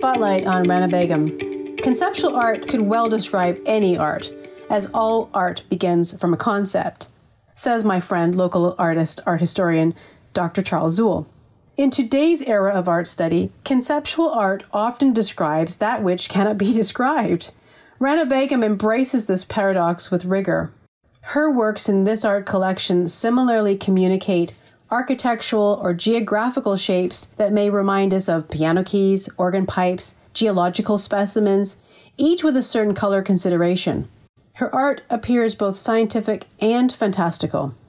spotlight on Rana Begum. Conceptual art could well describe any art, as all art begins from a concept, says my friend, local artist, art historian, Dr. Charles Zuhl. In today's era of art study, conceptual art often describes that which cannot be described. Rana Begum embraces this paradox with rigor. Her works in this art collection similarly communicate architectural or geographical shapes that may remind us of piano keys, organ pipes, geological specimens, each with a certain color consideration. Her art appears both scientific and fantastical.